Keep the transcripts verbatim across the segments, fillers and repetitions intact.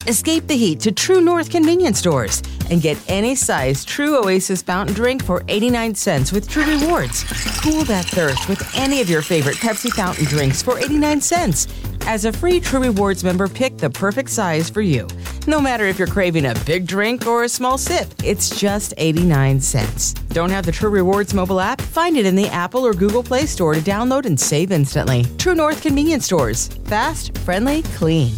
Escape the heat to True North convenience stores and get any size True Oasis fountain drink for eighty-nine cents with True Rewards. Cool that thirst with any of your favorite Pepsi fountain drinks for eighty-nine cents. As a free True Rewards member, pick the perfect size for you. No matter if you're craving a big drink or a small sip, it's just eighty-nine cents. Don't have the True Rewards mobile app? Find it in the Apple or Google Play Store to download and save instantly. True North convenience stores. Fast, friendly, clean.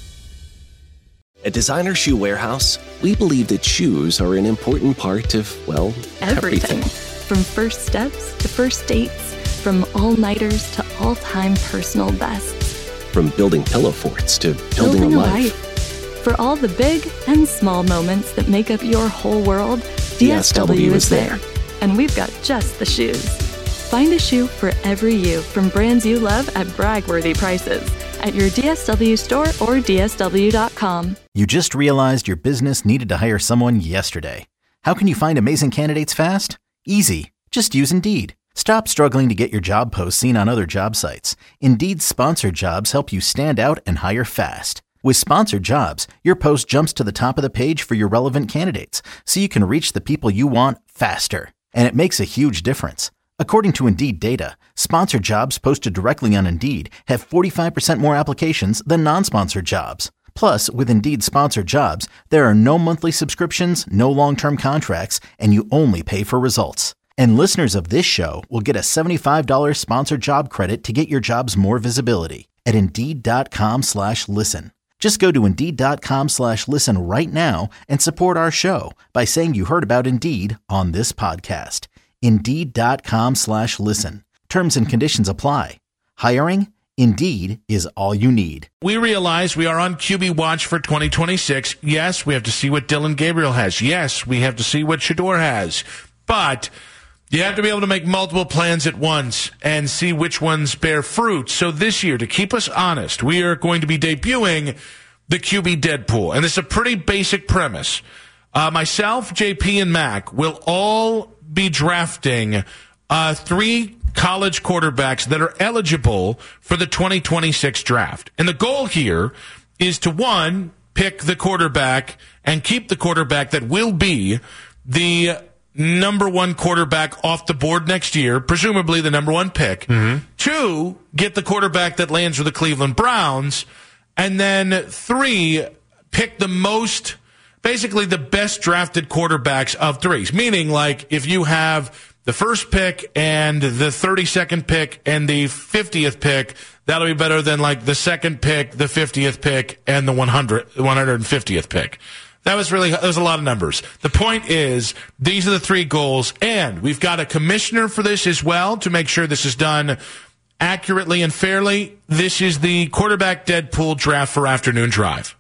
At Designer Shoe Warehouse, we believe that shoes are an important part of, well, everything. everything. From first steps to first dates, from all-nighters to all-time personal bests. From building pillow forts to building, building a, a life. life. For all the big and small moments that make up your whole world, D S W is there. And we've got just the shoes. Find a shoe for every you from brands you love at brag-worthy prices at your D S W store or D S W dot com. You just realized your business needed to hire someone yesterday. How can you find amazing candidates fast? Easy. Just use Indeed. Stop struggling to get your job posts seen on other job sites. Indeed's sponsored jobs help you stand out and hire fast. With sponsored jobs, your post jumps to the top of the page for your relevant candidates, so you can reach the people you want faster. And it makes a huge difference. According to Indeed data, sponsored jobs posted directly on Indeed have forty-five percent more applications than non-sponsored jobs. Plus, with Indeed sponsored jobs, there are no monthly subscriptions, no long-term contracts, and you only pay for results. And listeners of this show will get a seventy-five dollars sponsored job credit to get your jobs more visibility at Indeed.com slash listen. Just go to Indeed.com slash listen right now and support our show by saying you heard about Indeed on this podcast. Indeed.com slash listen. Terms and conditions apply. Hiring? Indeed is all you need. We realize we are on Q B watch for twenty twenty-six. Yes, we have to see what Dillon Gabriel has. Yes, we have to see what Shedeur has. But you have to be able to make multiple plans at once and see which ones bear fruit. So this year, to keep us honest, we are going to be debuting the Q B Deadpool. And this is a pretty basic premise. Uh, myself, J P, and Mac will all be drafting uh, three college quarterbacks that are eligible for the twenty twenty-six draft. And the goal here is to, one, pick the quarterback and keep the quarterback that will be the number one quarterback off the board next year, presumably the number one pick. Mm-hmm. Two, get the quarterback that lands with the Cleveland Browns. And then three, pick the most, basically the best drafted quarterbacks of threes. Meaning, like, if you have the first pick and the thirty-second pick and the fiftieth pick, that'll be better than, like, the second pick, the fiftieth pick, and the one hundred, one hundred fiftieth pick. That was really, that was a lot of numbers. The point is, these are the three goals, and we've got a commissioner for this as well to make sure this is done accurately and fairly. This is the quarterback Deadpool draft for Afternoon Drive.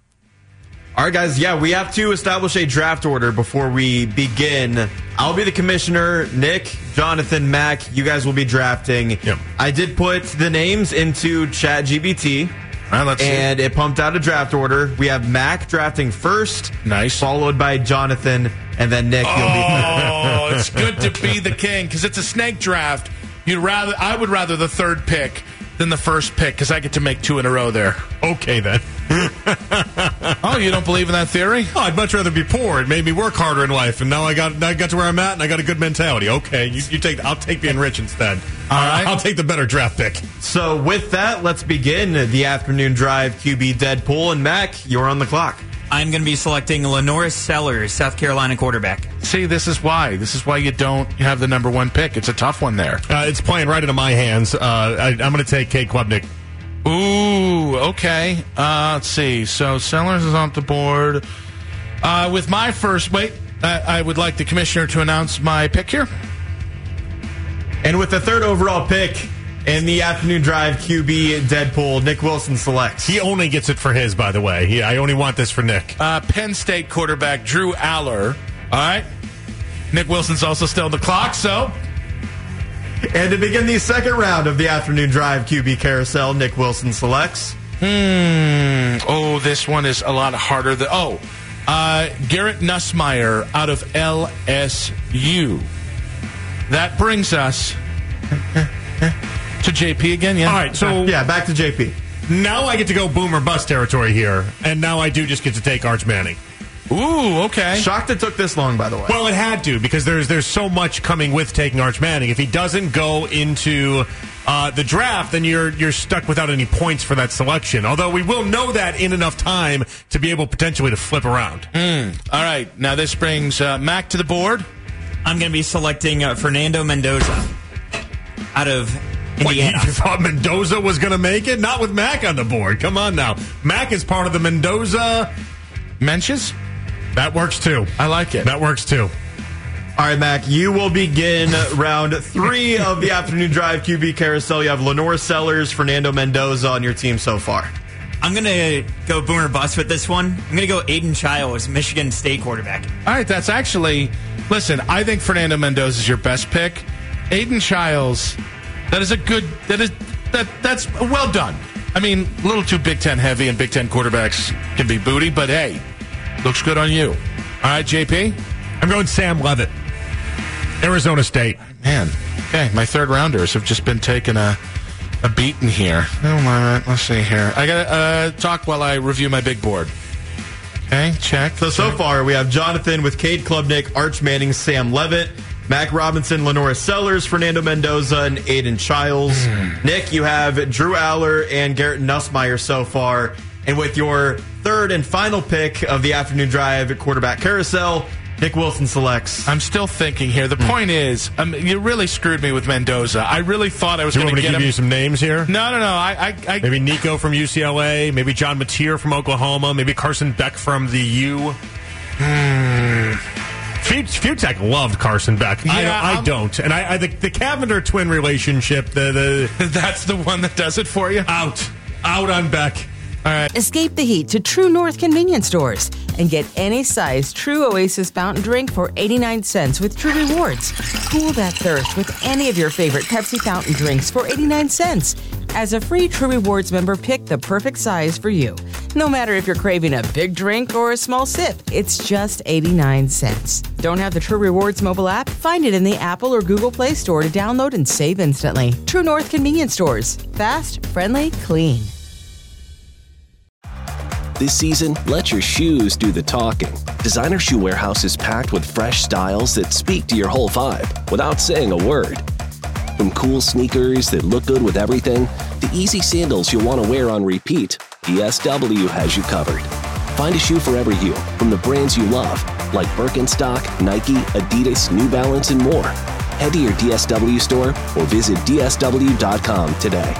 All right, guys. Yeah, we have to establish a draft order before we begin. I'll be the commissioner. Nick, Jonathan, Mac, you guys will be drafting. Yep. I did put the names into ChatGPT. All right, let's and see. It pumped out a draft order. We have Mac drafting first. Nice. Followed by Jonathan, and then Nick. Oh, you'll be oh, it's good to be the king because it's a snake draft. You'd rather, I would rather the third pick than the first pick because I get to make two in a row there. Okay, then. Oh, you don't believe in that theory? Oh, I'd much rather be poor. It made me work harder in life, and now I got I got to where I'm at, and I got a good mentality. Okay, you, you take. I'll take being rich instead. All right, I'll take the better draft pick. So with that, let's begin the Afternoon Drive Q B Deadpool. And Mac, you're on the clock. I'm going to be selecting Lenoris Sellers, South Carolina quarterback. See, this is why. This is why you don't have the number one pick. It's a tough one there. Uh, it's playing right into my hands. Uh, I, I'm going to take Cade Klubnik. Ooh, okay. Uh, let's see. So Sellers is off the board. Uh, with my first, wait, I, I would like the commissioner to announce my pick here. And with the third overall pick in the Afternoon Drive Q B Deadpool, Nick Wilson selects. He only gets it for his, by the way. He, I only want this for Nick. Uh, Penn State quarterback Drew Aller. All right. Nick Wilson's also still on the clock, so. And to begin the second round of the Afternoon Drive Q B Carousel, Nick Wilson selects. Hmm. Oh, this one is a lot harder than. Oh, uh, Garrett Nussmeier out of L S U. That brings us to J P again, yeah? All right, so. Yeah, back to J P. now I get to go boom or bust territory here, and now I do just get to take Arch Manning. Ooh, okay. Shocked it took this long, by the way. Well, it had to, because there's there's so much coming with taking Arch Manning. If he doesn't go into uh, the draft, then you're you're stuck without any points for that selection. Although we will know that in enough time to be able potentially to flip around. Mm. All right, now this brings uh, Mac to the board. I'm going to be selecting uh, Fernando Mendoza out of What, Indiana. you thought Mendoza was going to make it? Not with Mac on the board. Come on now. Mac is part of the Mendoza Menches? That works too. I like it. That works too. All right, Mac, you will begin round three of the afternoon drive Q B carousel. You have Lenore Sellers, Fernando Mendoza on your team so far. I'm going to go boomer bust with this one. I'm going to go Aiden Childs, Michigan State quarterback. All right, that's actually, listen, I think Fernando Mendoza is your best pick. Aiden Childs, that is a good, that is, that that's well done. I mean, a little too Big Ten heavy, and Big Ten quarterbacks can be booty, but hey, looks good on you. All right, J P? I'm going Sam Levitt, Arizona State. Man, okay, my third rounders have just been taking a a beating here. Oh my, let's see here. I gotta uh, talk while I review my big board. Okay, check. So, so far, we have Jonathan with Cade Klubnik, Arch Manning, Sam Levitt, Mac Robinson, Lenore Sellers, Fernando Mendoza, and Aiden Childs. Mm. Nick, you have Drew Aller and Garrett Nussmeier so far. And with your third and final pick of the afternoon drive quarterback carousel, Nick Wilson selects. I'm still thinking here. The mm. point is, um, you really screwed me with Mendoza. I really thought I was going to give him. you some names here. No, no, no. I, I, I maybe Nico from U C L A. Maybe John Mateer from Oklahoma. Maybe Carson Beck from the U. Hmm. Futek loved Carson Beck. Yeah, I, I don't. And I, I the, the Cavender twin relationship, the, the that's the one that does it for you? Out. Out on Beck. All right. Escape the heat to True North convenience stores and get any size True Oasis fountain drink for eighty-nine cents with True Rewards. Cool that thirst with any of your favorite Pepsi fountain drinks for eighty-nine cents. As a free True Rewards member, pick the perfect size for you. No matter if you're craving a big drink or a small sip, it's just eighty-nine cents. Don't have the True Rewards mobile app? Find it in the Apple or Google Play Store to download and save instantly. True North convenience stores. Fast, friendly, clean. This season, let your shoes do the talking. Designer Shoe Warehouse is packed with fresh styles that speak to your whole vibe without saying a word. From cool sneakers that look good with everything, to easy sandals you'll want to wear on repeat, D S W has you covered. Find a shoe for every you from the brands you love, like Birkenstock, Nike, Adidas, New Balance, and more. Head to your D S W store or visit D S W dot com today.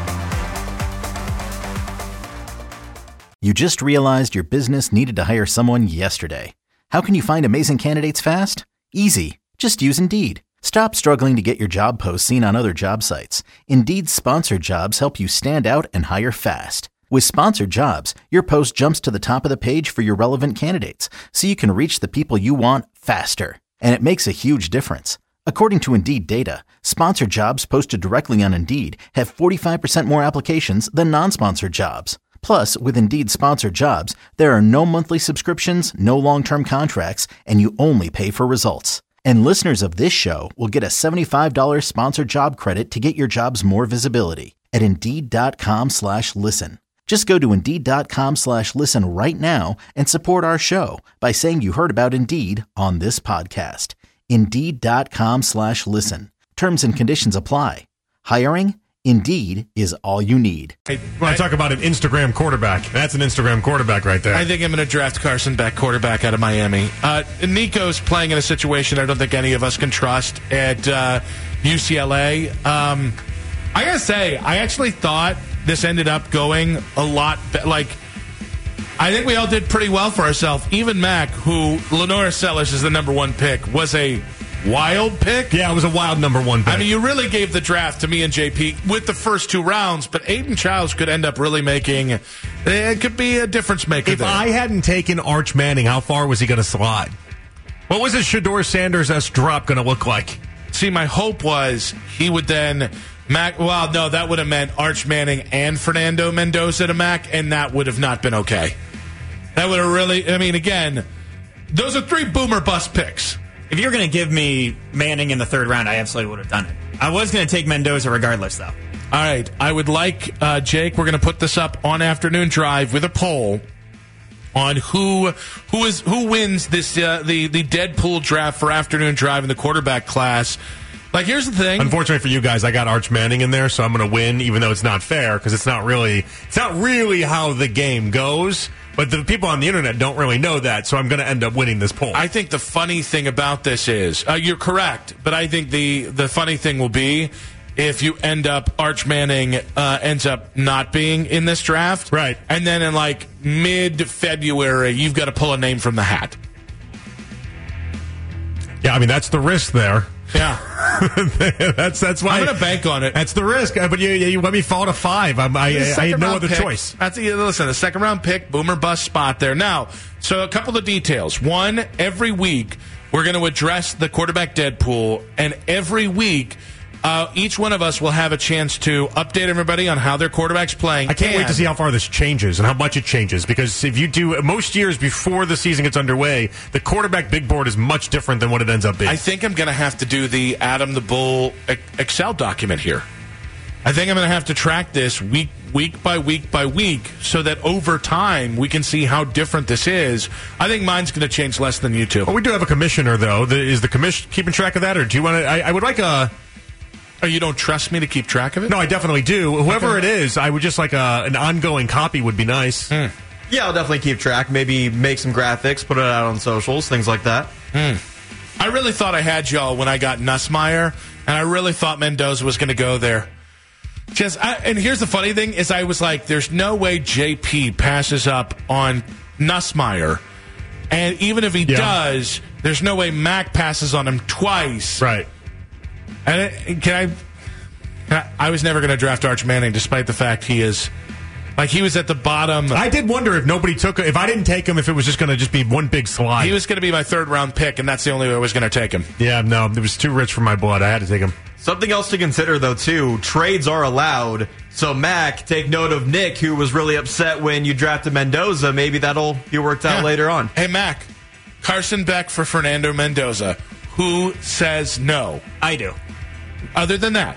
You just realized your business needed to hire someone yesterday. How can you find amazing candidates fast? Easy. Just use Indeed. Stop struggling to get your job posts seen on other job sites. Indeed's sponsored jobs help you stand out and hire fast. With sponsored jobs, your post jumps to the top of the page for your relevant candidates, so you can reach the people you want faster. And it makes a huge difference. According to Indeed data, sponsored jobs posted directly on Indeed have forty-five percent more applications than non-sponsored jobs. Plus, with Indeed sponsored jobs, there are no monthly subscriptions, no long-term contracts, and you only pay for results. And listeners of this show will get a seventy-five dollars sponsored job credit to get your jobs more visibility at Indeed.com slash listen. Just go to Indeed.com slash listen right now and support our show by saying you heard about Indeed on this podcast. Indeed.com slash listen. Terms and conditions apply. Hiring? Indeed is all you need. Hey, when I talk about an Instagram quarterback, that's an Instagram quarterback right there. I think I'm going to draft Carson Beck, quarterback out of Miami. Uh, Nico's playing in a situation I don't think any of us can trust at uh, U C L A. Um, I got to say, I actually thought this ended up going a lot be- like, I think we all did pretty well for ourselves. Even Mac, who Lenore Sellers is the number one pick, was a wild pick. Yeah, it was a wild number one pick. I mean, you really gave the draft to me and J P with the first two rounds, but Aiden Childs could end up really making, it could be a difference maker If there. I hadn't taken Arch Manning, how far was he going to slide? What was a Shedeur Sanders-esque drop going to look like? See, my hope was he would then, Mac, well, no, that would have meant Arch Manning and Fernando Mendoza to Mac, and that would have not been okay. That would have really, I mean, again, those are three boomer bust picks. If you're going to give me Manning in the third round, I absolutely would have done it. I was going to take Mendoza regardless, though. All right. I would like, uh, Jake, we're going to put this up on Afternoon Drive with a poll on who who is who wins this uh, the the Deadpool draft for Afternoon Drive in the quarterback class. Like, here's the thing. Unfortunately for you guys, I got Arch Manning in there, so I'm going to win, even though it's not fair, because it's not really it's not really how the game goes. But the people on the internet don't really know that, so I'm going to end up winning this poll. I think the funny thing about this is, uh, you're correct, but I think the the funny thing will be if you end up, Arch Manning uh, ends up not being in this draft. Right. And then in like mid-February, you've got to pull a name from the hat. Yeah, I mean, that's the risk there. Yeah. that's that's why I'm going to bank on it. That's the risk. But you, you let me fall to five. I'm, I, I had no other pick. choice. That's listen, a second round pick, boomer bust spot there. Now, so a couple of details. One, every week we're going to address the quarterback Deadpool, and every week uh, each one of us will have a chance to update everybody on how their quarterback's playing. I can't and wait to see how far this changes and how much it changes, because if you do most years before the season gets underway, the quarterback big board is much different than what it ends up being. I think I'm going to have to do the Adam the Bull Excel document here. I think I'm going to have to track this week week by week by week so that over time we can see how different this is. I think mine's going to change less than you two. Well, we do have a commissioner, though. The, is the commission keeping track of that, or do you want to? I, I would like a. Oh, you don't trust me to keep track of it? No, I definitely do. Whoever Okay. it is, I would just like a, an ongoing copy would be nice. Mm. Yeah, I'll definitely keep track. Maybe make some graphics, put it out on socials, things like that. Mm. I really thought I had y'all when I got Nussmeier, and I really thought Mendoza was going to go there. Just, I, and here's the funny thing is I was like, there's no way J P passes up on Nussmeier. And even if he Yeah. does, there's no way Mac passes on him twice. Right. And it, can, I, can I? I was never going to draft Arch Manning, despite the fact he is, like, he was at the bottom. I did wonder if nobody took if I didn't take him, if it was just going to just be one big slide. He was going to be my third round pick, and that's the only way I was going to take him. Yeah, no, it was too rich for my blood. I had to take him. Something else to consider, though, too, trades are allowed. So, Mac, take note of Nick, who was really upset when you drafted Mendoza. Maybe that'll be worked out Yeah. later on. Hey, Mac, Carson Beck for Fernando Mendoza. Who says no? I do. Other than that,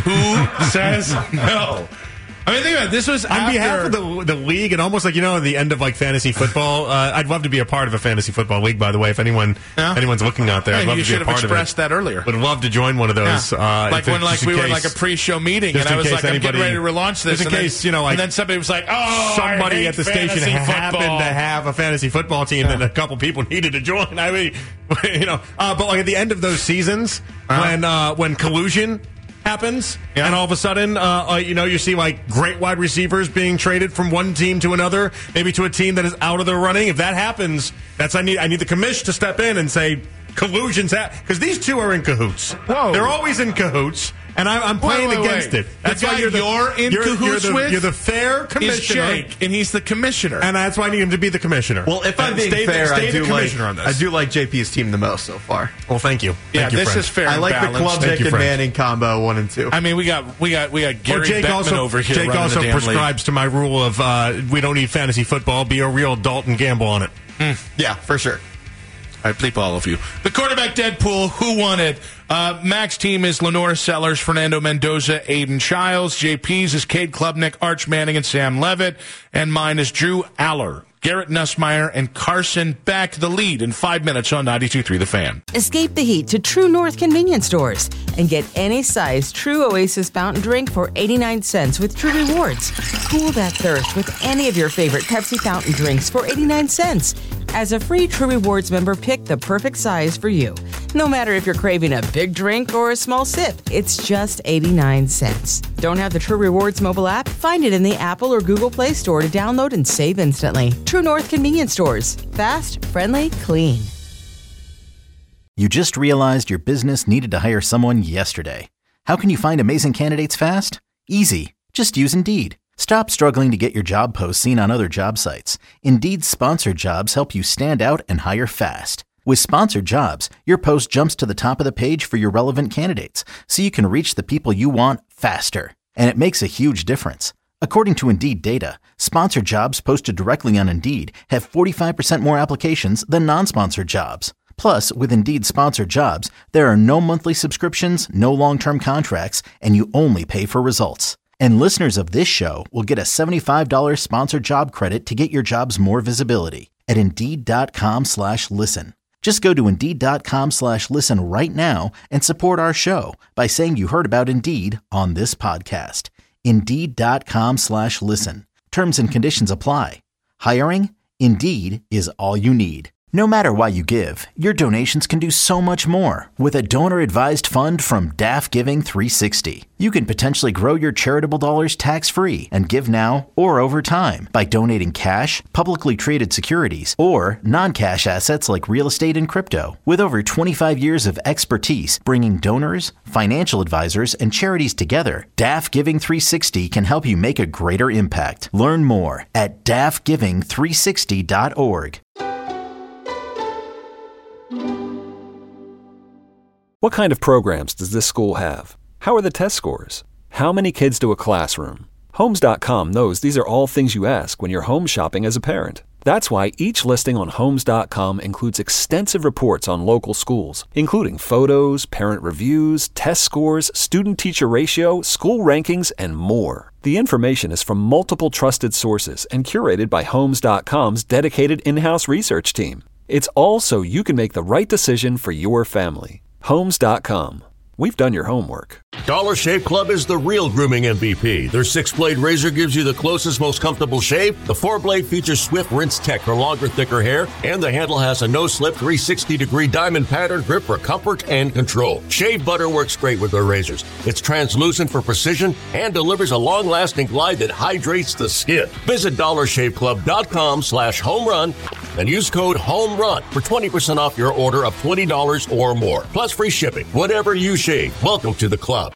who says no? I mean, think about it. This was On after, behalf of the the league, and almost like, you know, at the end of like fantasy football, uh, I'd love to be a part of a fantasy football league. By the way, if anyone Yeah. anyone's looking out there, Hey, I'd love you to be a should part have of it. expressed that earlier. Would love to join one of those. Yeah. Uh, like if when it- like just in we were in case- like a pre-show meeting, just and I in was case like, I'm getting anybody- ready to relaunch this. just in and then- case, you know, like, and then somebody was like, oh, somebody I hate at the station fantasy happened football. to have a fantasy football team, Yeah. and a couple people needed to join. I mean, you know, uh, but like at the end of those seasons, Uh-huh. when uh, when collusion happens, Yeah. and all of a sudden, uh, uh, you know, you see like great wide receivers being traded from one team to another, maybe to a team that is out of the running. If that happens, that's I need I need the commish to step in and say collusion's because these two are in cahoots. Whoa. They're always in cahoots. And I'm, I'm playing Wait, wait, against wait. it. The guy you're, the, you're in you're, cahoots you're the, with You're the fair Is commissioner. Jake, and he's the commissioner. And that's why I need him to be the commissioner. Well, if I'm And being stay, fair, stay I the do like commissioner on this. I do like J P's team the most so far. Well, thank you. yeah, Thank you, this friend. is fair. I and like the balanced. Club Thank Nick you, and friend. Manning combo one and two. I mean, we got we got we got Or Gary Jake Bettman also, over here. Jake running also the damn prescribes to my rule of uh, we don't need fantasy football. Be a real adult and gamble on it. Yeah, for sure. I bleep all of you. The quarterback Deadpool, who won it? Uh, Mac's team is Lenore Sellers, Fernando Mendoza, Aiden Childs. J P's is Cade Klubnik, Arch Manning, and Sam Levitt. And mine is Drew Aller, Garrett Nussmeier, and Carson Beck. The lead in five minutes on ninety-two point three The Fan. Escape the heat to True North convenience stores and get any size True Oasis fountain drink for eighty-nine cents with True Rewards. Cool that thirst with any of your favorite Pepsi fountain drinks for eighty-nine cents. As a free True Rewards member, pick the perfect size for you. No matter if you're craving a big drink or a small sip, it's just eighty-nine cents. Don't have the True Rewards mobile app? Find it in the Apple or Google Play Store to download and save instantly. True North convenience stores. Fast, friendly, clean. You just realized your business needed to hire someone yesterday. How can you find amazing candidates fast? Easy. Just use Indeed. Stop struggling to get your job posts seen on other job sites. Indeed's sponsored jobs help you stand out and hire fast. With sponsored jobs, your post jumps to the top of the page for your relevant candidates, so you can reach the people you want faster. And it makes a huge difference. According to Indeed data, sponsored jobs posted directly on Indeed have forty-five percent more applications than non-sponsored jobs. Plus, with Indeed sponsored jobs, there are no monthly subscriptions, no long-term contracts, and you only pay for results. And listeners of this show will get a seventy-five dollars sponsored job credit to get your jobs more visibility at Indeed.com slash listen. Just go to Indeed.com slash listen right now and support our show by saying you heard about Indeed on this podcast. Indeed.com slash listen. Terms and conditions apply. Hiring? Indeed is all you need. No matter why you give, your donations can do so much more with a donor-advised fund from D A F Giving three sixty. You can potentially grow your charitable dollars tax-free and give now or over time by donating cash, publicly traded securities, or non-cash assets like real estate and crypto. With over twenty-five years of expertise bringing donors, financial advisors, and charities together, D A F Giving three sixty can help you make a greater impact. Learn more at D A F giving three sixty dot org. What kind of programs does this school have? How are the test scores? How many kids do a classroom? Homes dot com knows these are all things you ask when you're home shopping as a parent. That's why each listing on Homes dot com includes extensive reports on local schools, including photos, parent reviews, test scores, student-teacher ratio, school rankings, and more. The information is from multiple trusted sources and curated by Homes dot com's dedicated in-house research team. It's all so you can make the right decision for your family. Homes dot com. We've done your homework. Dollar Shave Club is the real grooming M V P. Their six-blade razor gives you the closest, most comfortable shave. The four-blade features swift rinse tech for longer, thicker hair. And the handle has a no-slip three hundred sixty degree diamond pattern grip for comfort and control. Shave butter works great with their razors. It's translucent for precision and delivers a long-lasting glide that hydrates the skin. Visit dollar shave club dot com slash home run and use code HOMERUN for twenty percent off your order of twenty dollars or more. Plus free shipping. Whatever you shave, welcome to the club.